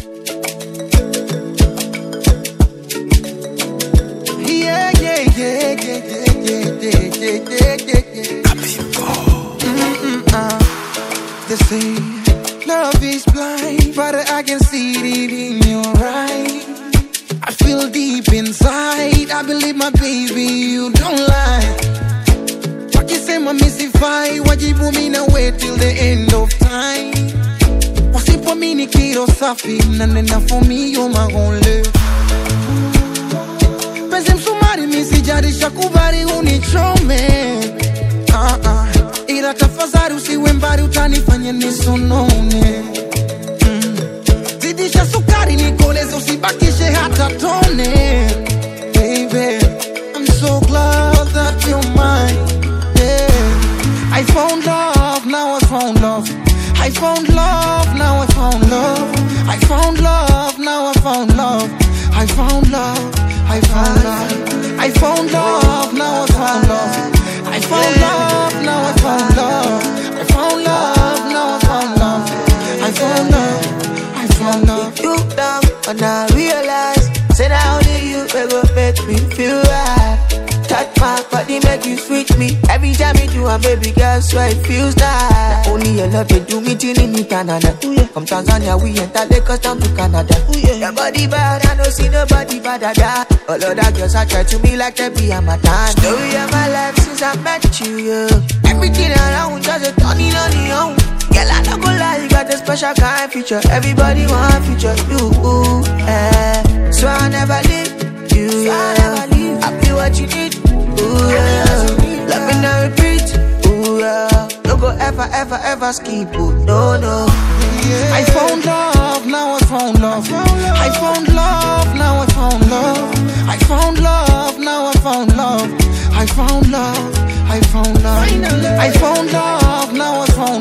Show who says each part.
Speaker 1: Yeah, yeah, yeah, yeah, yeah, yeah, yeah, yeah, yeah. They say love is blind, but I can see it in your eyes. I feel deep inside. I believe my baby, you don't lie. What you say, my mystify? What you put me now wait till the end of time? What's it for me, Nikito Safi? Nana for me, you're my only. Pese msumari misijari shakubari unichome. Ila tafadhali usiwe mbali utanifanya nisonone. Zidisha sukari nikoleze usibakishe hata tone. Baby, I'm so glad that you're mine. Yeah. I found love, now I found love. I found love, now I found love. I found love, now I found love. I found love, I found love. I found love, now I found love. I found love, now I found love. I found love, now I found love. I found love, I found love.
Speaker 2: You down, and I realize, say now only you will make me feel right. Touch my body, make you sweet me. Every time you do, and baby girl, so it feels nice. Only your love, you do me till in Canada. From Tanzania, we enter Lagos down to Canada. Your body bad, I don't see nobody better than. All other girls are try to me like they be a madman. Story of my life since I met you, yeah. Everything around just a turning on the own. Girl, I don't go lie, you got a special kind feature. Everybody want feature you, yeah. So I never leave you, yeah. I be what you need, ooh, yeah. Let me not repeat, ooh, yeah. Don't go ever skip, ooh, no, no.
Speaker 1: Yeah. I found love, now I found love. I found love, now I found love. I found love, now I found love. I found love, I found love. I found love, now I found